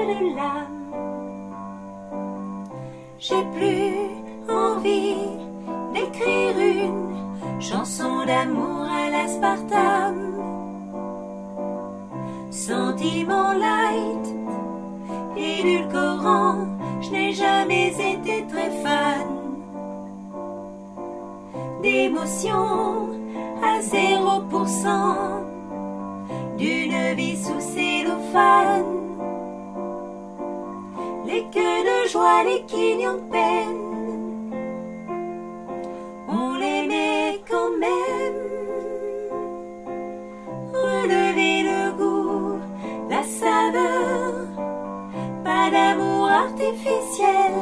de l'âme. J'ai plus envie d'écrire une chanson d'amour à l'aspartame. Sentiment light, édulcorant, je n'ai jamais été très fan. D'émotion à 0%, d'une vie sous cellophane. Les queues de joie, les quignons de peine, on les met quand même. Relever le goût, la saveur, pas d'amour artificiel.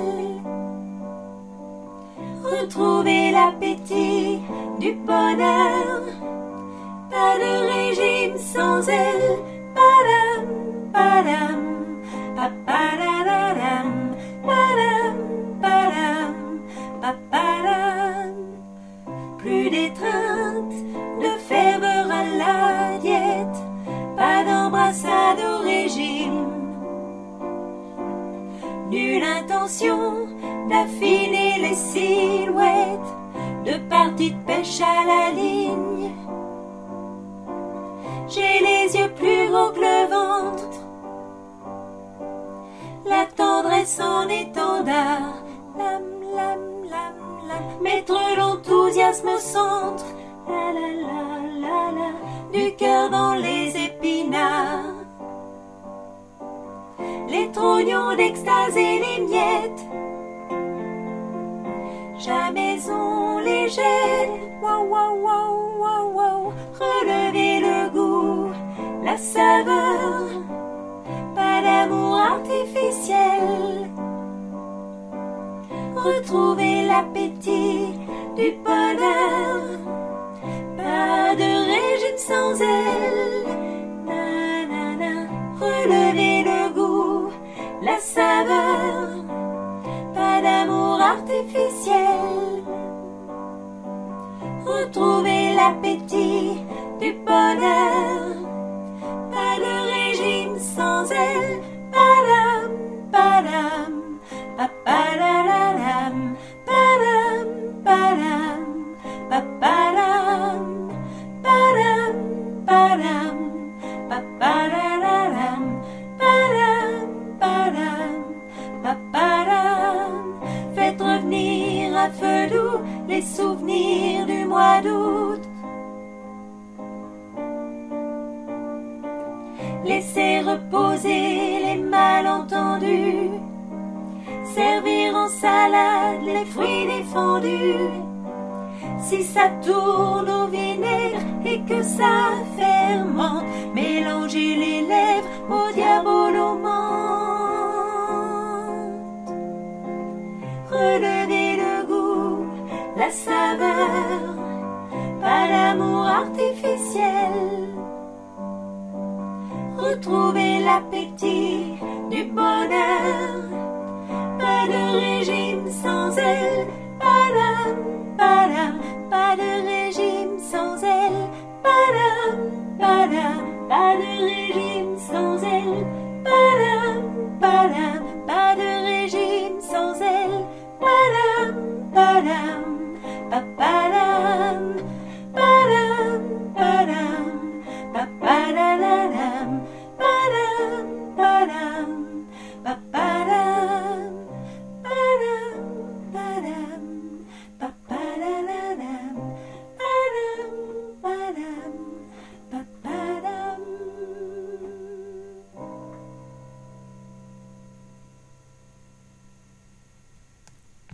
Retrouver l'appétit du bonheur, pas de régime sans elle. Padam, padam, papadadadam, padam, padam, papadam. Plus d'étreinte, de ferveur à la diète, pas d'embrassade au régime. Nulle intention d'affiner les silhouettes, de parties de pêche à la ligne. J'ai les yeux plus gros que le ventre, la tendresse en étendard. Lam, lam, lam, lam, mettre l'enthousiasme au centre. La la la la la, du cœur dans les épinards. Les trognons d'extase et les miettes, jamais on les jette. Wow, wow, wow, wow, wow. Relever le goût, la saveur, pas d'amour artificiel. Retrouver l'appétit du bonheur, pas de régime sans elle. Na, na, na. Relever le goût, la saveur, pas d'amour artificiel. Retrouver l'appétit du bonheur, pas de régime sans elle. Padam, padam, papadadadam, padam, padam, papadam, padam, padam, papadadadam, padam, padam, papadam. Faites revenir à feu doux les souvenirs du mois d'août. Laissez reposer les malentendus, servir en salade les fruits défendus. Si ça tourne au vinaigre et que ça fermente, mélangez les lèvres au diabolomante. Relevez le goût, la saveur, pas d'amour artificiel. Retrouvez l'appétit du bonheur, pas de régime sans elle. Padam, padam, pas de régime sans elle. Padam, padam, pas de régime sans elle. Padam, padam, pas de régime sans elle. Padam, padam, papa.